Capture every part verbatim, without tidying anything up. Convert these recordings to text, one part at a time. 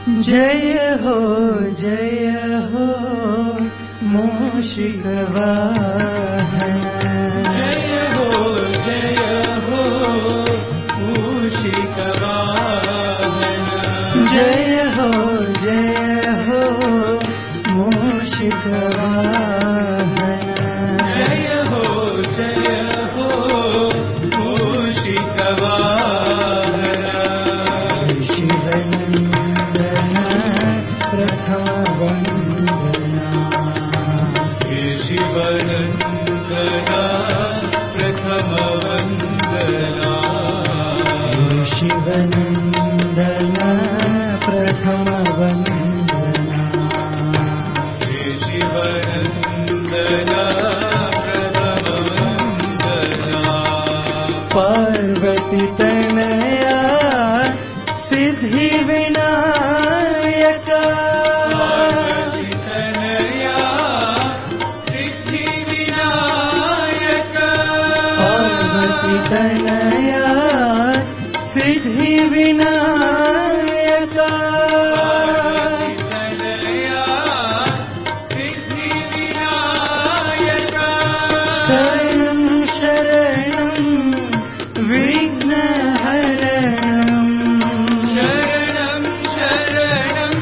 जय हो जय हो मूषिक वाहन, जय हो जय हो मूषिक वाहन, जय हो जय हो मूषिक वाहन, जय हो जय हो मूषिक वाहन, शिवनंदन प्रथम वंदना, शिवनंदना प्रथम वंदना, शिवनंदन प्रथम वंदना, शिवनंदना प्रथम वंदना, पार्वती तनया सिद्धि विनायक, पार्वती तनया सिद्धि विनायक, पार्वती तनया सिद्धि विनायक, पार्वती तनया सिद्धि विनायक, शरणं शरणं विघ्नहरणं, शरणं शरणं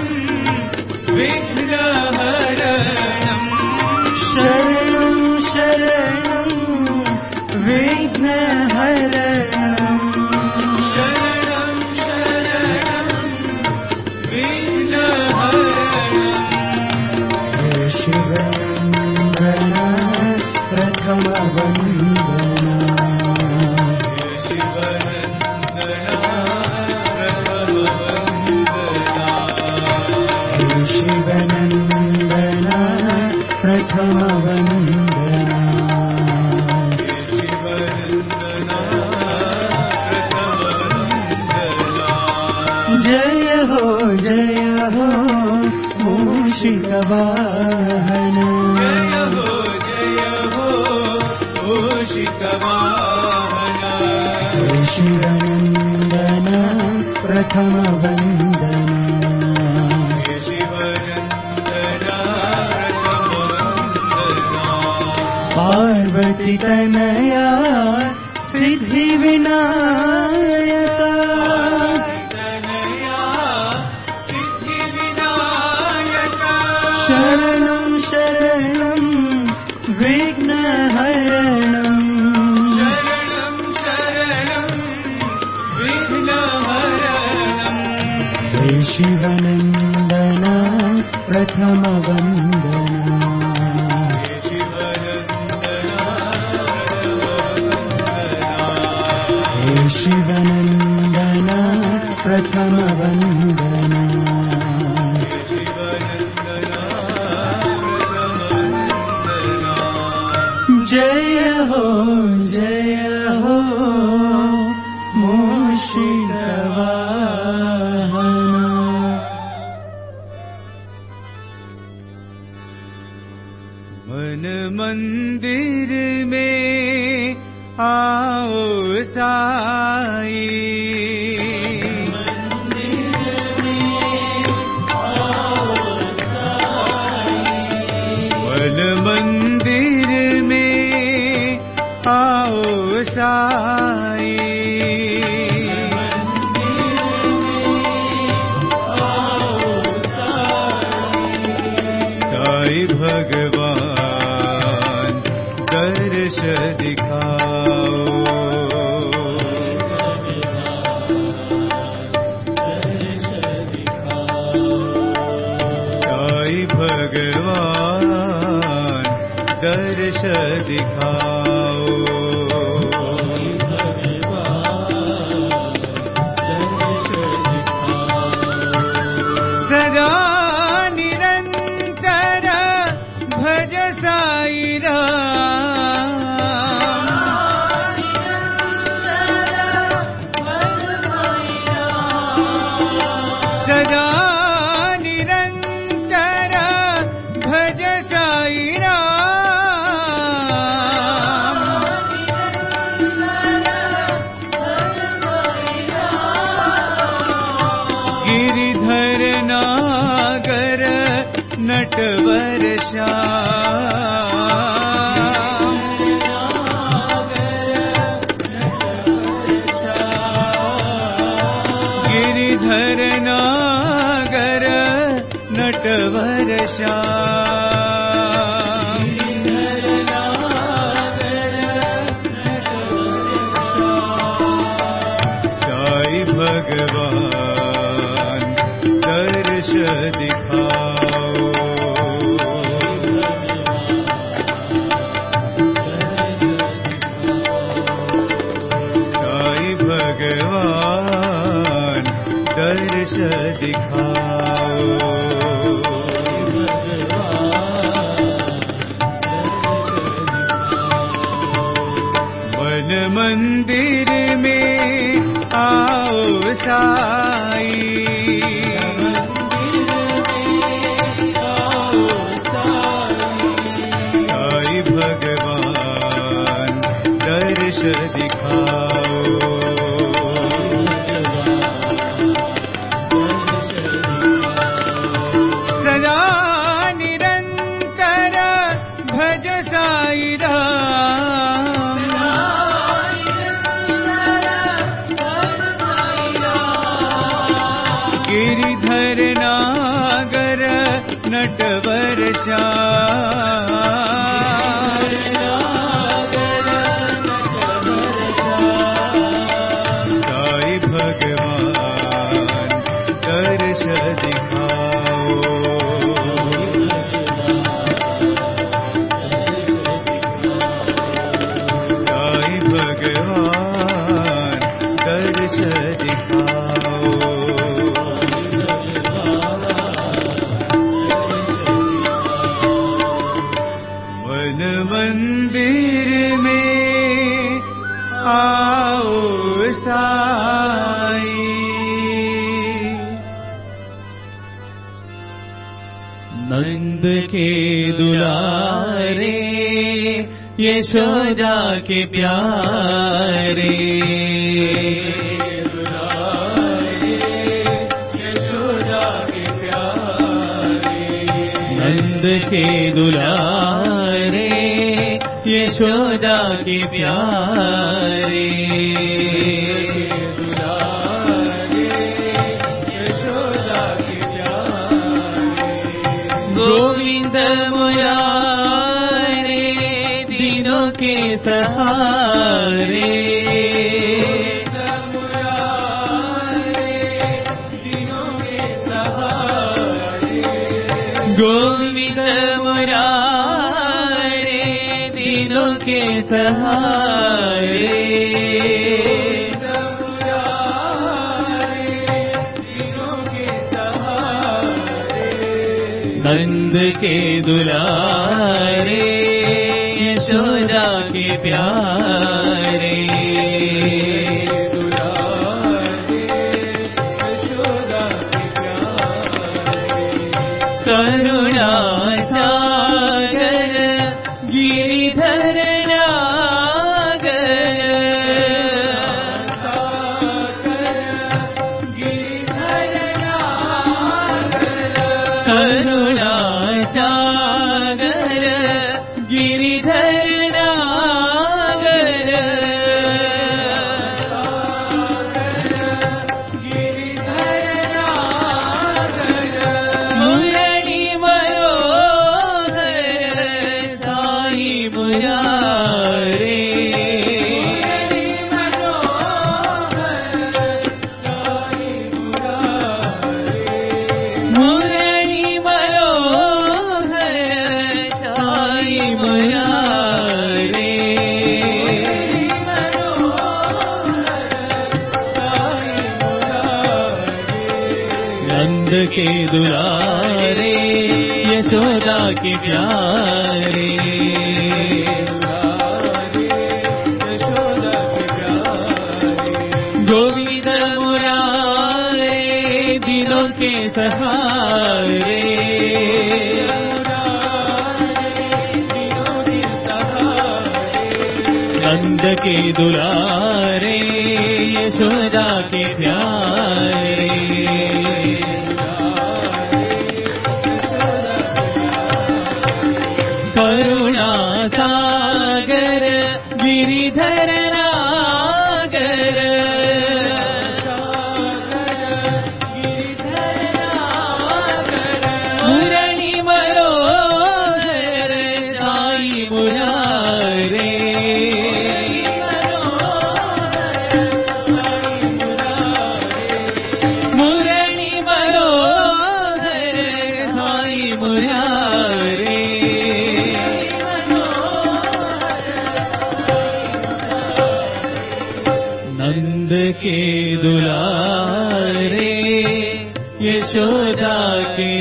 विघ्नहरणं, शरणं शरणं विघ्नहरणं, शरणं शरणं विघ्नहरणं, शिवनंदना प्रथम वंदना, शिवनंदना प्रथम वंदना, शिवनंदना शिवनंदना प्रथम वंदना, जय हो जय हो मूषिक वाहन, जय हो जय हो मूषिक वाहन, शिवनंदन प्रथम वंदना, शिवनंदना प्रथम वंदना, पार्वती तनया सिद्धि विनायक, तनया सिद्धि विनायक, शरणं शरणं विघ्नहरणं, शरणं शरणं विघ्नहरणं, शिवनंदन प्रथम वंदना, शिवनंदना प्रथम वंदना, शिवनंदन प्रथम वंदना, शिवनंदना प्रथम वंदना, जय हो जय हो मूषिक वाहन, मन मंदिर में आओ साई, मन मंदिर में आओ साई, साई भगवान दर्श दिखाओ, साई भगवान दर्श दिखाओ, सदा निरंतर भज साई राम, सदा निरंतर भज साई राम, गिरिधर नागर नटवर श्याम गिरिधर नागर नटवर श्याम साई भगवान दर्श दिखाओ साई भगवान दर्श दिखाओ मन मंदिर में आओ साई साई भगवान दर्श दिखाओ सदा निरंतर भज साई राम गिरिधर नागर नटवर श्याम साई भगवान दर्श दिखाओ साई भगवान दर्श दिखाओ मन मंदिर में आओ साई नंद के दुलारे यशोदा के प्यारे यशोदा के प्यारे नंद के दुलारे यशोदा के प्यारे यशोदा के प्यारे गोविंद मुरारे दिनों के सहारे गोविंद मुरारे दिनों के सहारे नंद के दुलारे यशोदा के प्यारे करुणा सागर गिरिधर नागर करुणा सागर गिरिधर नागर मुरली मनोहर साई मुरारे मुरली मनोहर साई मुरारे नंद के दुलारे यशोदा के प्यारे गोविंद मुरारे दिनों के सहारे नंद के दुलारे यशोदा के प्यारे के दुलारे यशोदा के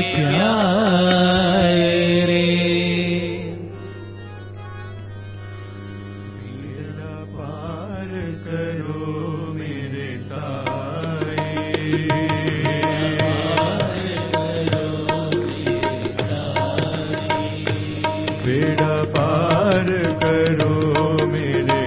प्यारे। बेड़ा पार करो मेरे साईं, बेड़ा पार करो मेरे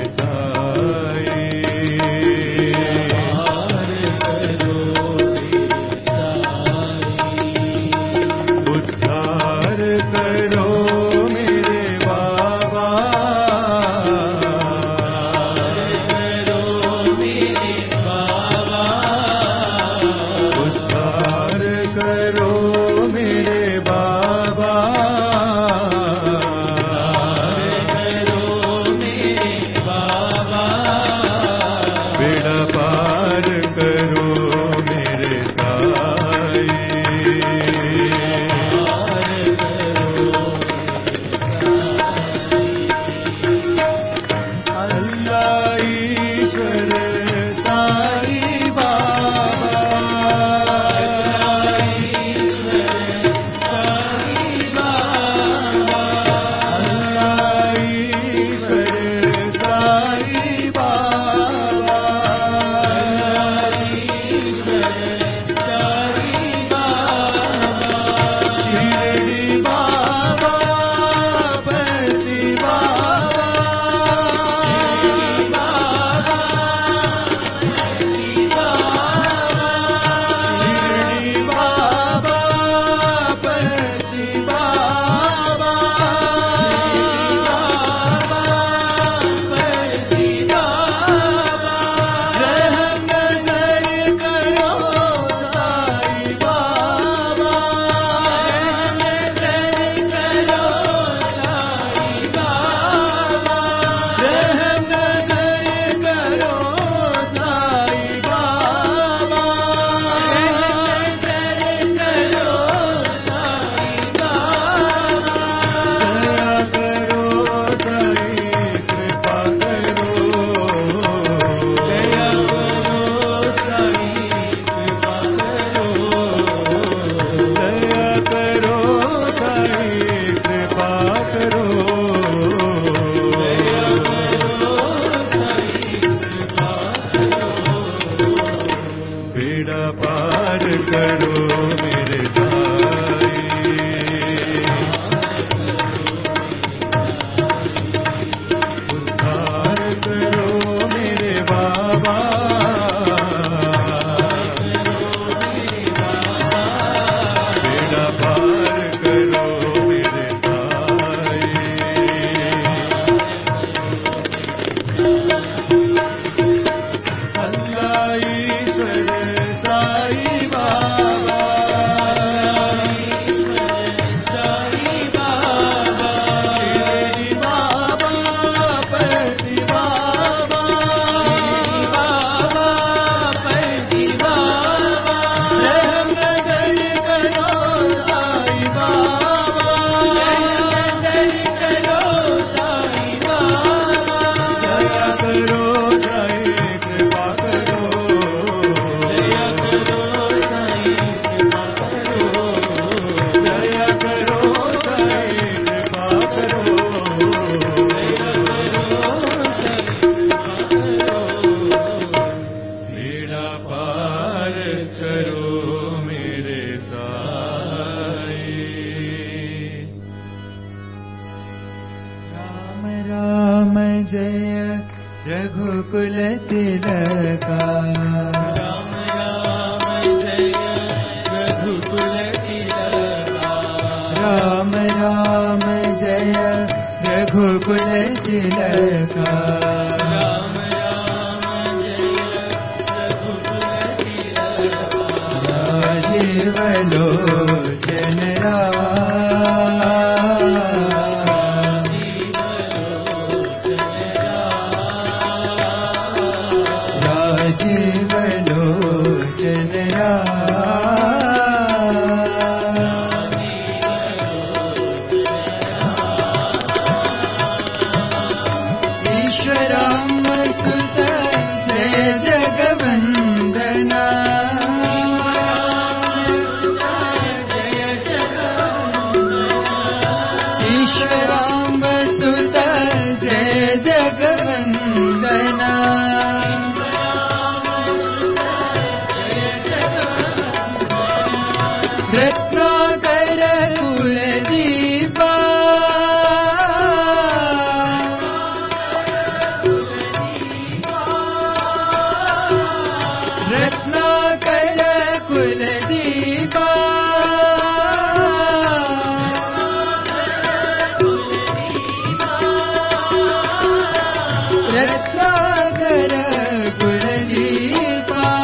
रघुकुल तिलका राम राम जय रघुकुल तिलका राम राम जय रघुकुल तिलका राम राम जय रघुकुल तिलका राजीव लोचन ईश्वराम सुत जय जगवंदना रत्नाकर कुलदीपा रत्नाकर कुलदीपा रत्नाकर कुलदीपा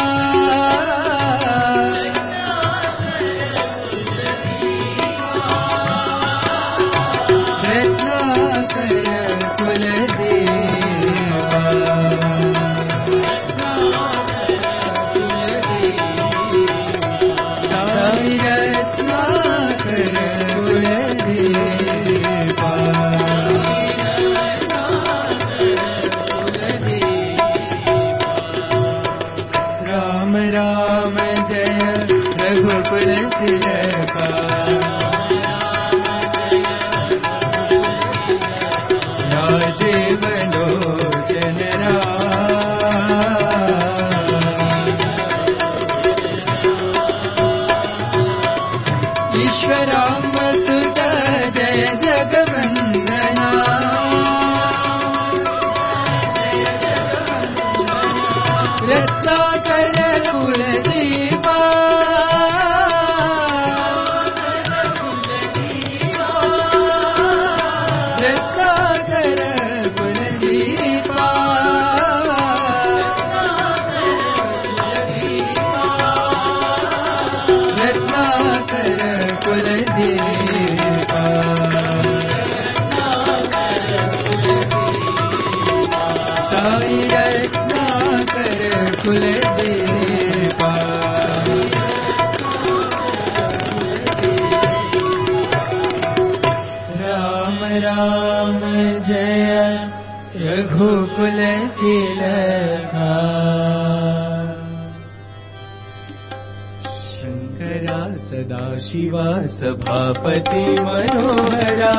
रघुकुल तिलका शंकरा सदा शिवा सभापति मनोहरा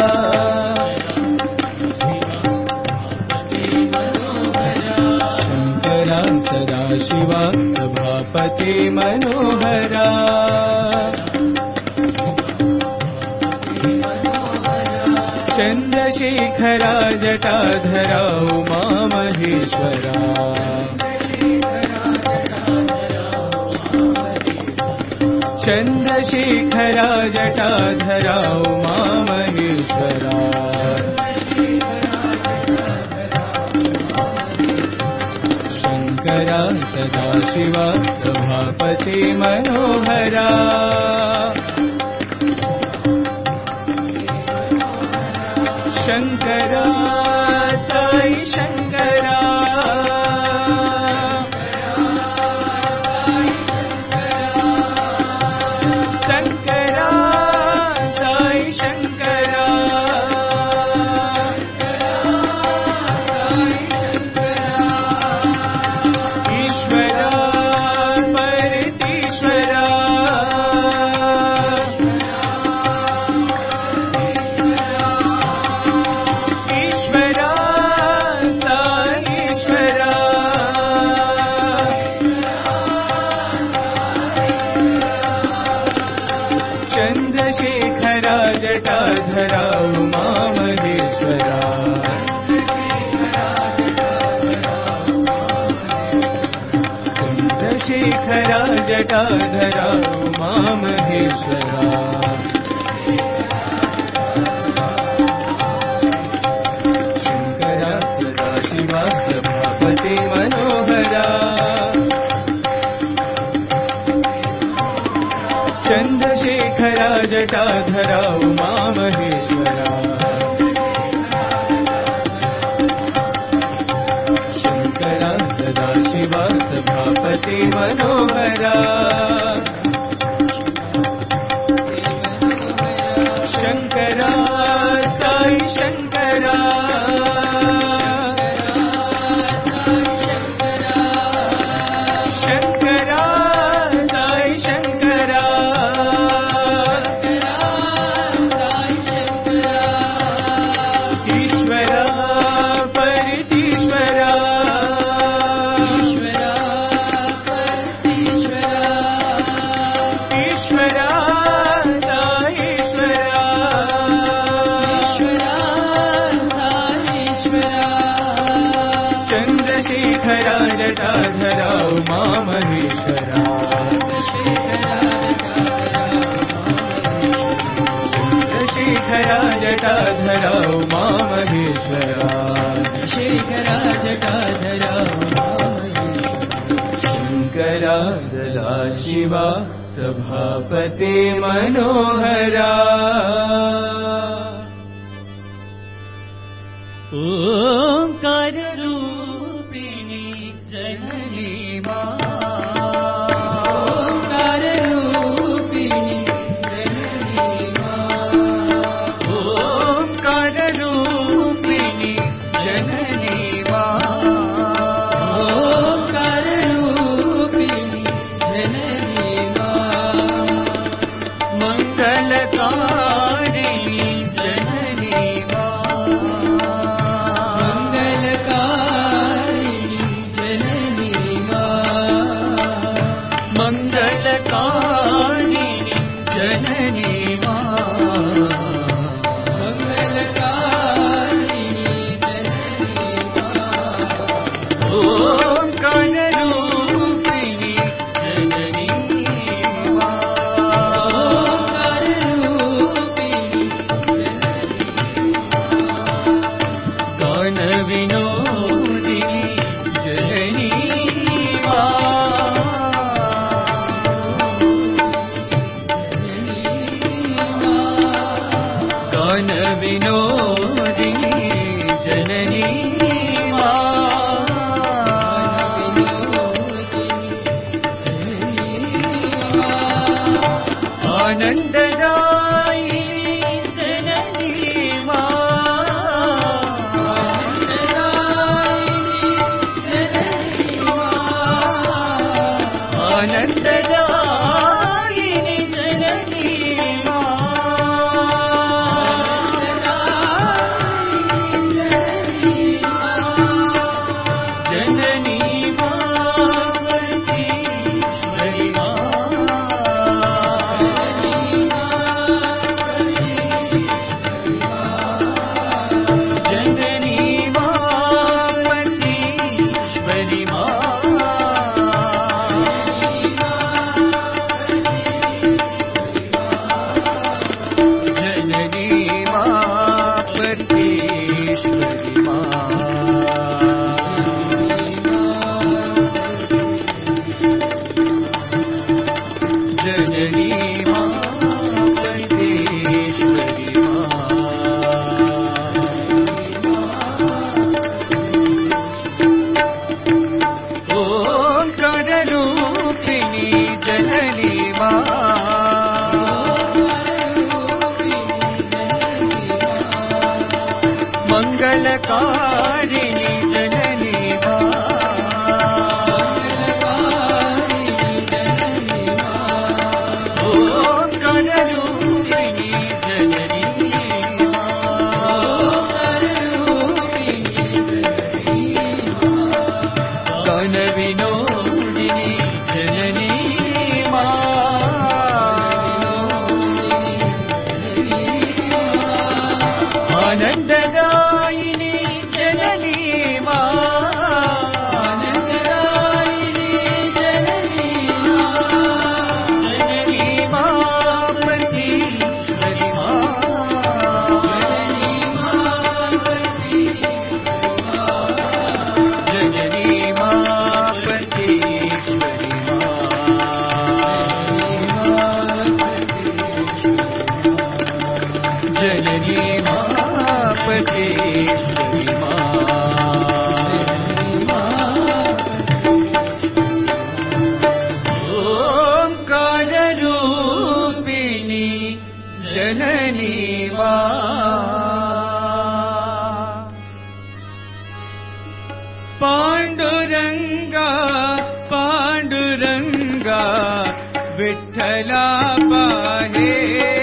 शंकरा सदा शिवा सभापति मनोहरा चंद्रशेखरा जटाधरा उमा महेश्वरा चंद्रशेखरा जटाधरा उमा महेश्वरा शंकरा सदा शिवा सभापति मनोहरा शंकरा साई शंकरा शंकरा साई शंकरा ईश्वरा परतीश्वरा चंद्रशेखरा जटाधरा उमा महेश्वरा चंद्रशेखरा जटाधरा उमा महेश्वरा शंकरा सदा शिवा सभापति मनोहरा चंद्रशेखरा जटाधरा उमा महेश्वरा शंकरा सदा शिवा सभापति मनोहरा शंकरा साई शंकरा शंकरा साई शंकरा ईश्वरा परतीश्वरा जटाधरा उमा महेश्वरा चन्द्रशेखरा जटाधरा उमा महेश्वरा शेखरा जटाधरा शङ्करा सदा शिवा सभापते मनोहरा ओंकार रूपिणी जननी मां ओंकार रूपिणी जननी मां ओंकार रूपिणी जननी मां ओंकार रूपिणी जननी मां मंगलकारिणी जननी मां मंगलकारिणी जननी मां मंगलकारिणी जननी मां मंगलकारिणी जननी मां ओंकार रूपिणी जननी मां ओंकार रूपिणी जननी गान विनोदिनी जननी गान विनोदिनी जननी आनन्ददायिनी जननी आनन्ददायिनी जननी जननी परमेश्वरी जननी परमेश्वरी जननी परमेश्वरी जननी परमेश्वरी ओंकार रूपिणी जननी मंगलकारिणी जननी ओंकार रूपिणी जननी गान विनोदिनी जननी आनन्ददायिनी जननी आनन्ददायिनी जननी जननी परमेश्वरी जननी परमेश्वरी जननी परमेश्वरी ओंकार रूपिणी जननी पांडुरंगा पांडुरंगा विठ्ठला पाहे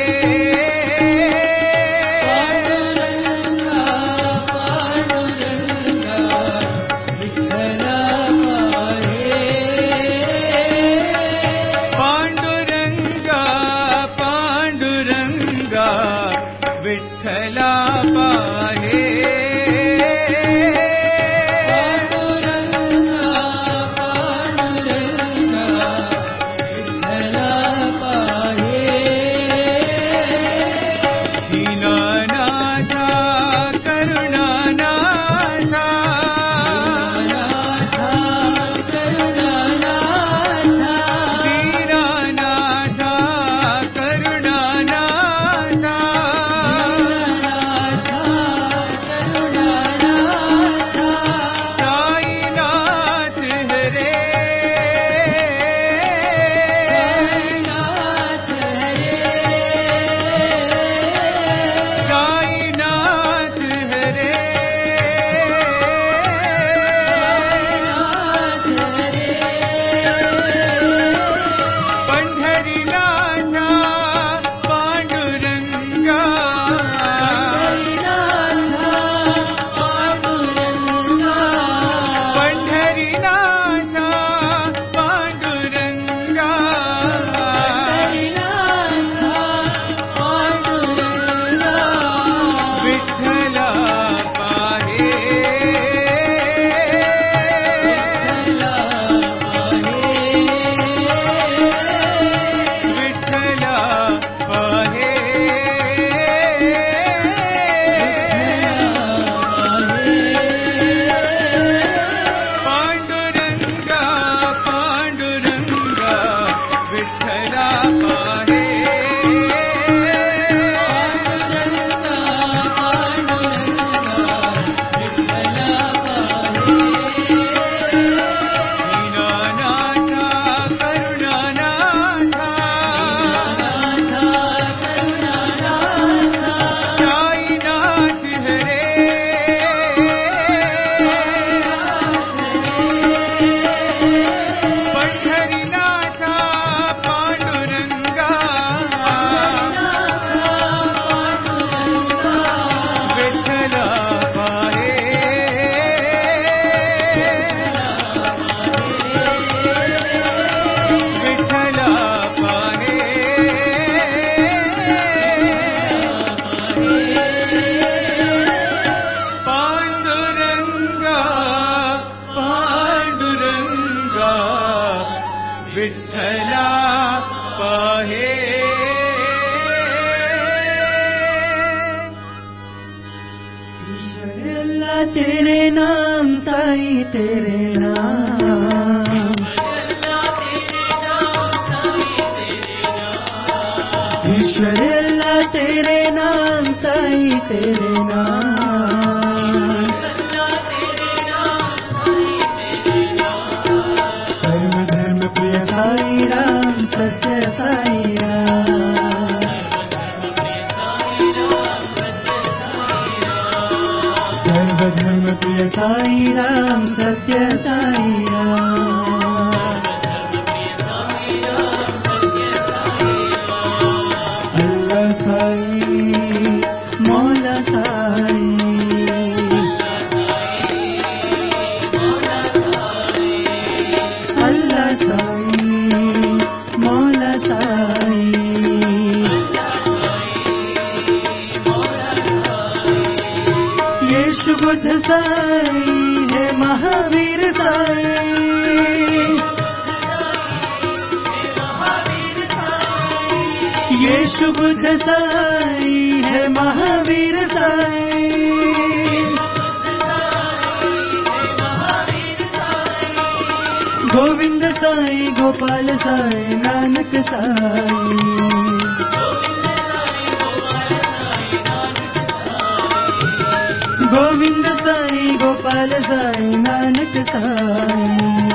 पांडुरंगा पांडुरंगा विठ्ठला पाहे पांडुरंगा पंढरीनाथा पांडुरंगा पंढरीनाथा पांडुरंगा विठ्ठला पाहे विठ्ठला पाहे पांडुरंगा पांडुरंगा विठ्ठला पाहे दीनानाथा करुणानाथा साईनाथ हरे पंढरीनाथा पांडुरंगा विठ्ठला पाहे विठ्ठला पाहे पांडुरंगा पांडुरंगा विठ्ठला पाहे ईश्वर अल्लाह तेरे नाम साई तेरे नाम ईश्वर अल्लाह तेरे नाम साई तेरे नाम सर्वधर्म प्रिय साई राम सत्य साई राम सर्वधर्म प्रिय साई राम सत्य साई राम अल्लाह साई मौला साई अल्लाह साई मौला साई यीशु बुद्ध साई है महावीर साई यीशु बुद्ध साई है महावीर साई गोविंद साई गोपाल साई नानक साई गोविंद साई गोपाल साई नानक साई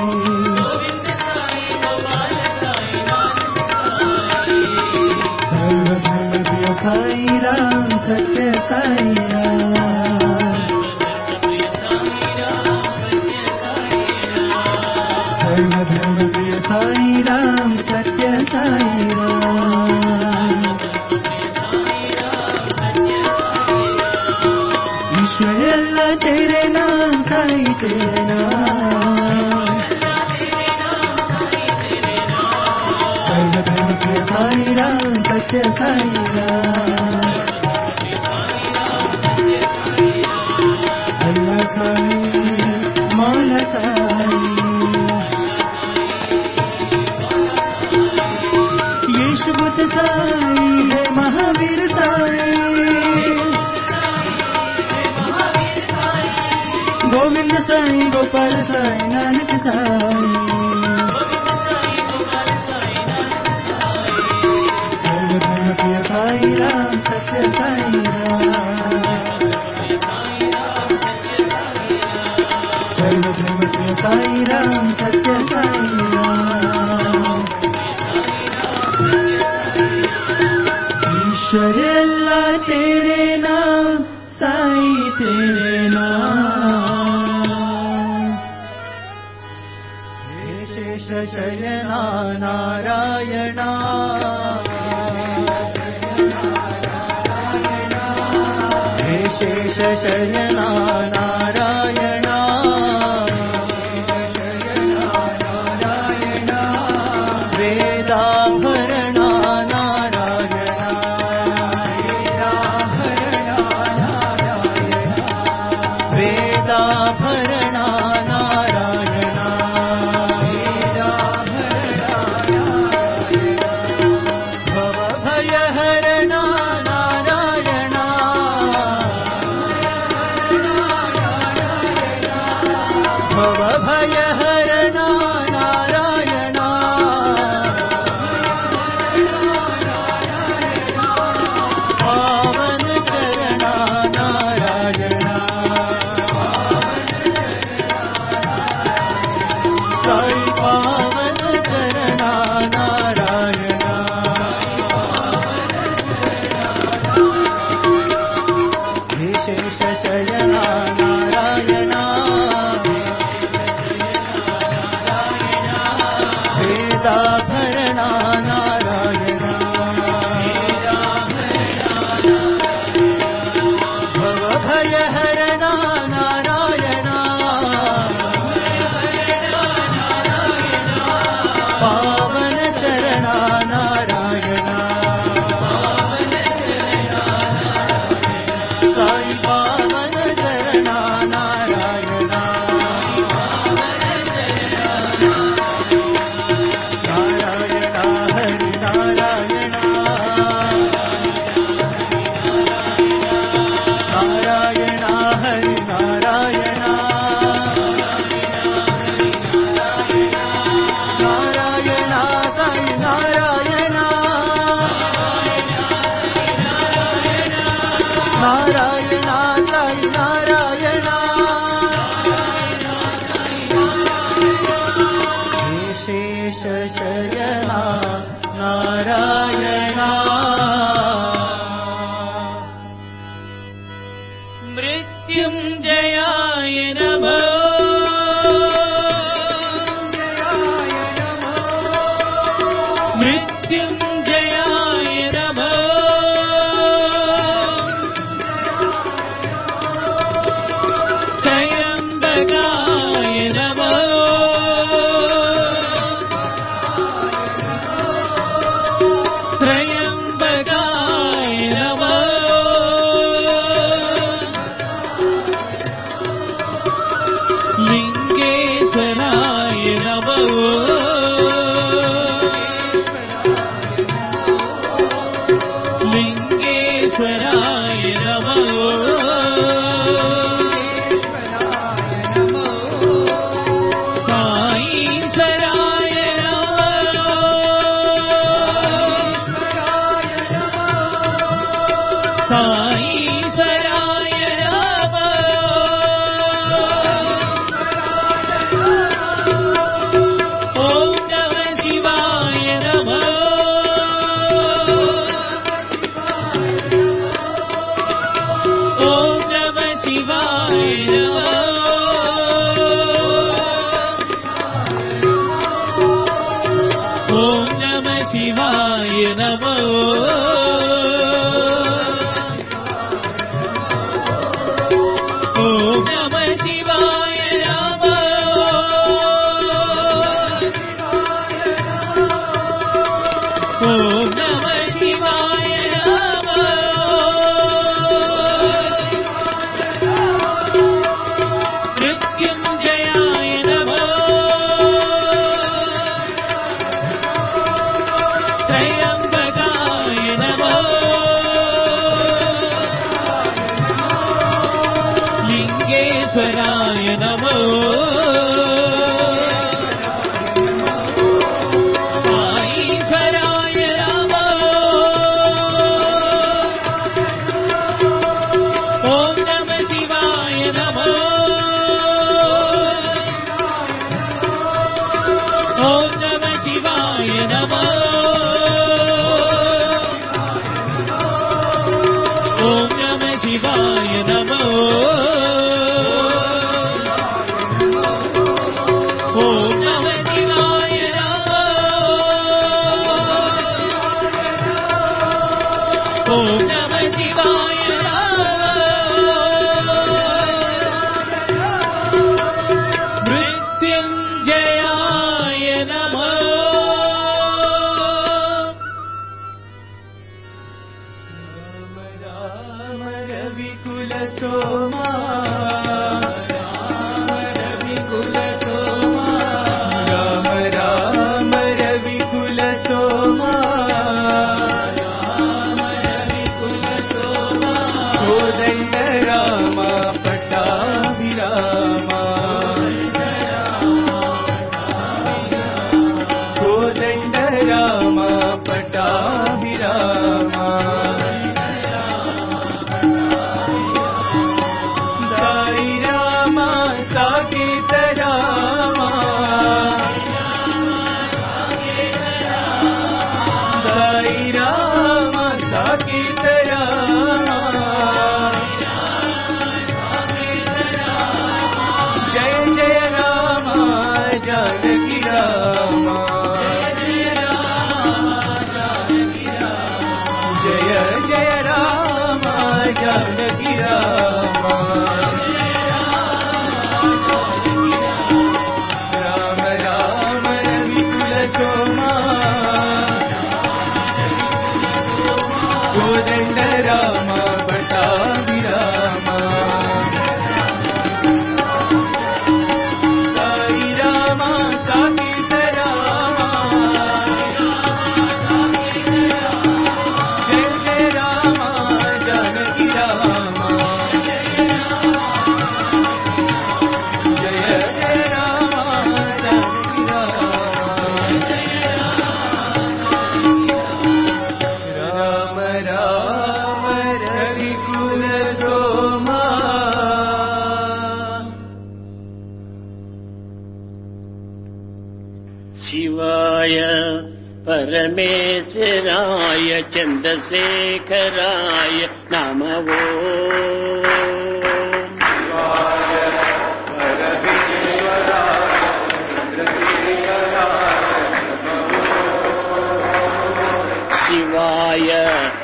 सर्वधर्म प्रिय साई राम सत्य साई राम सर्वधर्म प्रिय साई राम सत्य साई राम ईश्वर अल्लाह तेरे नाम साई तेरे नाम सर्वधर्म प्रिय साई राम सत्य साई राम अल्लाह साई मौला साई यीशु बुद्ध साई है महावीर साई गोविंद साई गोपाल साई नानक साई सर्वधर्म प्रिय साई राम सत्य साई राम सर्वधर्म प्रिय साई राम सत्य साई राम ईश्वर अल्लाह तेरे नाम साई तेरे नाम हे शेष शयना नारायणा शयना नारायणा वेदाभरणा नारायणा वेदाभरणा नारायणा भवभयहरणा नारायणा भवभयहरणा नारायणा पावन चरणा नारायणा साई पावन चरणा नारायणा विशेष शयना नारायणा वेदाभरणा नारायणा भवभयहरणा नारायणा पावन चरणा नारायणा साई पावन चरणा नारायणा नारायणा हरि नारायणा नारायणा हरि नारायणा नारायणा साई नारायणा नारायणा साई नारायणा विशेष शयना नारायणा मृत्युञ्जयाय नमः मृत्युञ्जयाय नमः त्र्यम्बकाय नमः त्र्यम्बकाय नमः लिङ्गेश्वराय नमः लिङ्गेश्वराय नमः साईश्वराय नमः साईश्वराय नमः ॐ नमः शिवाय नमः ॐ नमः शिवाय नमः ॐ नमः शिवाय नमः ॐ नमः शिवाय नमः ॐ नमः शिवाय नमः मृत्युञ्जयाय नमः त्र्यम्बकाय नमः लिङ्गेश्वराय नमः साईश्वराय नमः सोमा राम रविकुल सोमा राम राम रविकुल सोमा राम रविकुल सोमा कोदंड राम पट्टाभिरामा कोदंड राम पट्टाभिरामा साई रामा साकेत रामा साई रामा साकेत रामा जय जय रामा जानकी रामा जय जय रामा जानकी रामा राम राम रविकुल सोमा कोदंड राम पट्टाभिरामा साई रामा साकेत रामा जय जय रामा जानकी रामा जय जय रामा जानकी रामा राम राम रविकुल सोमा शिवाय परमेश्वराय चन्द्रशेखराय नमः शिवाय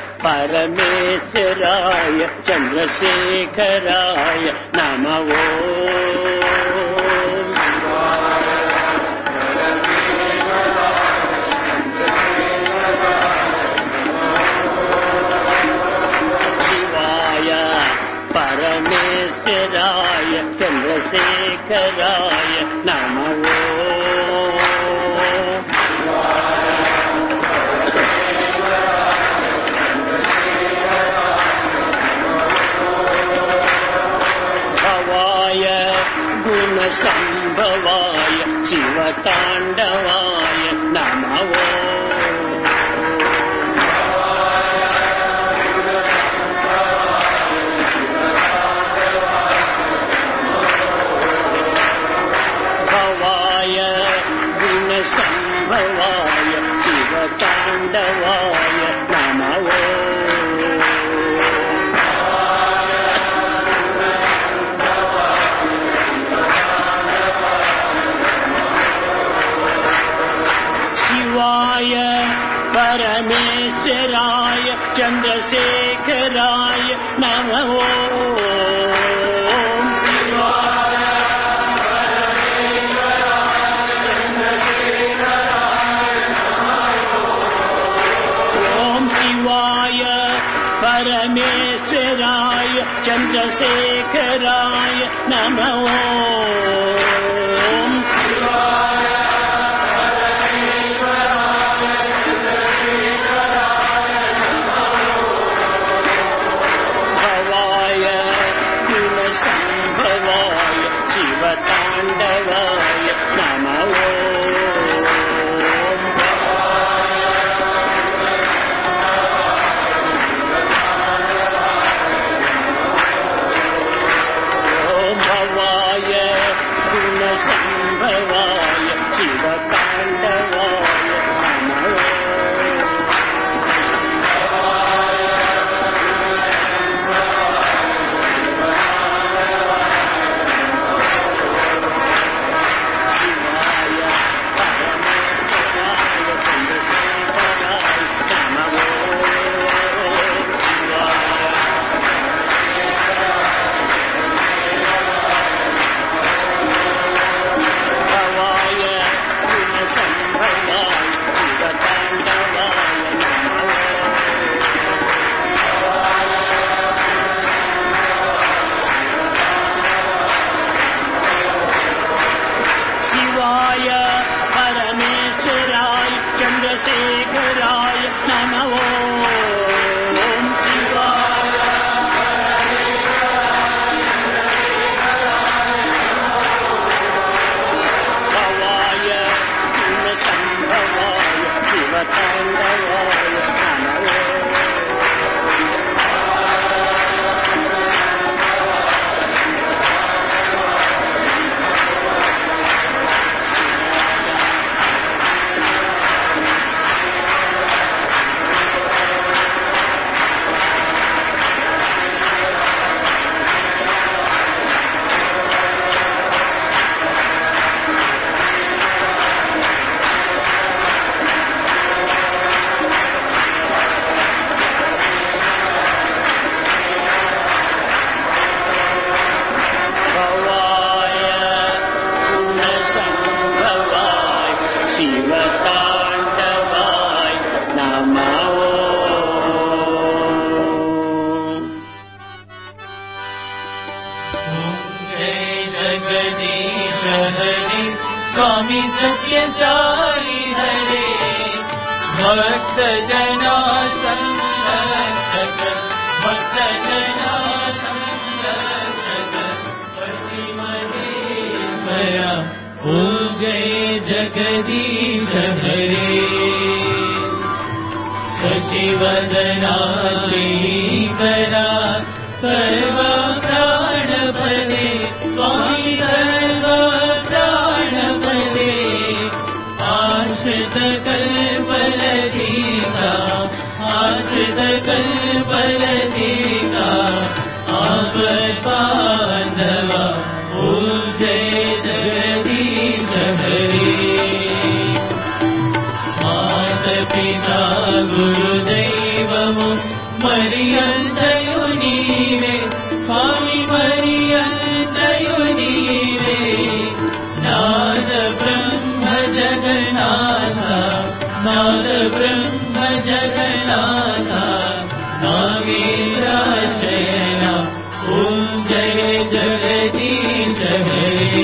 परमेश्वराय चन्द्रशेखराय नमः शिवाय परमेश्वराय चन्द्रशेखराय नमः भवाय गुणसम्भवाय शिवताण्डवाय नमः भवाय गुणसम्भवाय शिवताण्डवाय नमः शिवाय परमेश्वराय चन्द्रशेखराय नमः शिवाय परमेश्वराय चन्द्रशेखराय नमः भवाय गुणसम्भवाय शिवताण्डवाय नमः भवाय गुण सत्य साई हरे भक्त जना संरक्षक भक्त जना संरक्षक पति महेश्वरा ओम जय जगदीश हरे शशिवदना श्रीकरा सर्व प्राणपदे स्वामी सर्व प्राणपदे आश्रित कल्पलतिका आश्रित कल्पलतिका आपद्बान्धवा ॐ जय जगदीश हरे मातपिता गुरुदैवमु मरियन्तयु नीवे स्वामी मरियन्तयु नीवे नाद ब्रह्म जगन्नाथ नाद ब्रह्म जगन्नाथ नागेन्द्रशयना ॐ जय जगदीश हरे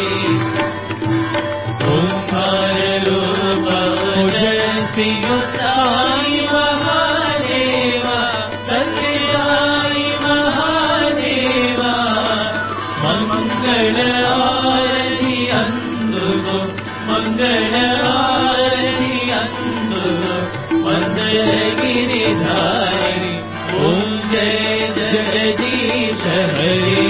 ओंकार रूप ओजस्वी साई महादेवा सत्य साई महादेवा मंगल आरती अंदुगो मंगल आरती अंदुगो मंगल गिरिधारी ओम जय जगदीश हरे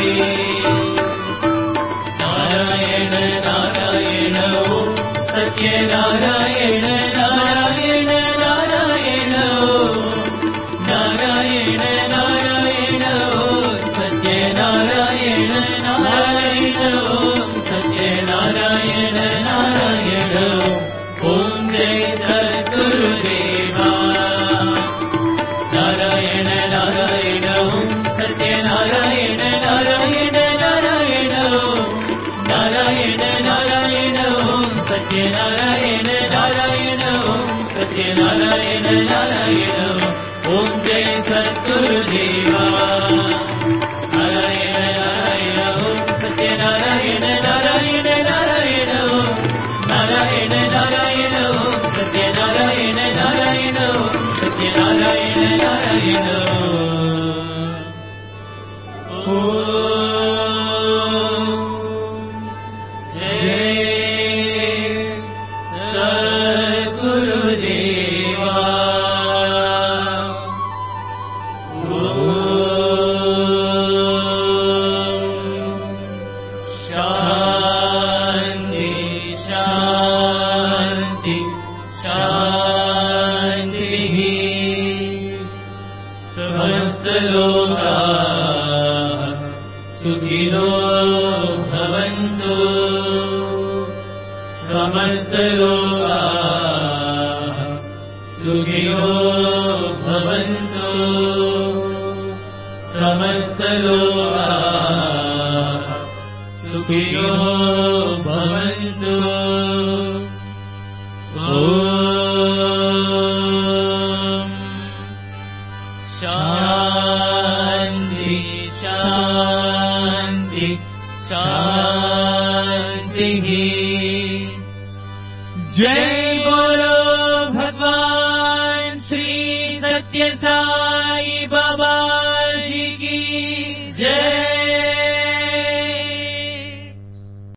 नारायण नारायण ओम सत्य नारायण नारायण नारायण ओम नारायण नारायण ओम सत्य नारायण नारायण ओम सत्य नारायण नारायण ओम जय सद्गुरुदेवा नारायण नारायण ओम सत्य नारायण नारायण नारायण ओम नारायण नारायण ओम सत्य नारायण नारायण ओम सत्य नारायण नारायण ओम जय सद्गुरुदेवा नारायण नारायण ओम सत्य नारायण नारायण नारायण ओम नारायण नारायण ओम सत्य नारायण नारायण ओम सत्य नारायण नारायण जय बोलो भगवान श्री सत्य साई बाबा